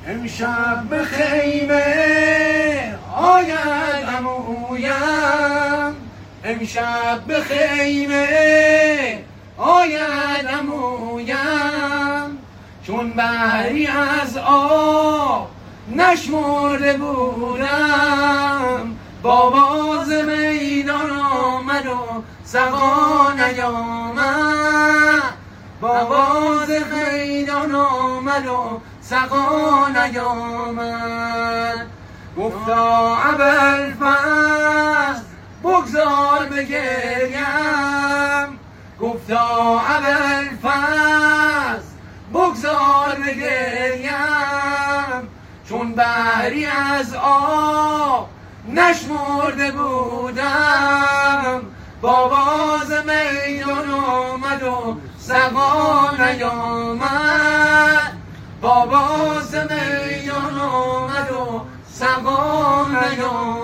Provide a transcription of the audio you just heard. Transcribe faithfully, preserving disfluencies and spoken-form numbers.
امشب به خیمه آید عمویم، امشب به خیمه آید عمویم، چون بحری از آب نشمرده بودم، بابا ز میدان آمد و سقا نیامد، بابا ز میدان آمد و سقا نیامد. گفتا ابوالفضل بگذار بگریم، گفتا ابوالفضل بگذار بگریم، چون بحری از آب نشمرده بودم، بابا ز میدان آمد و سقا نیامد، بابا ز میدان آمد و سقا نیامد.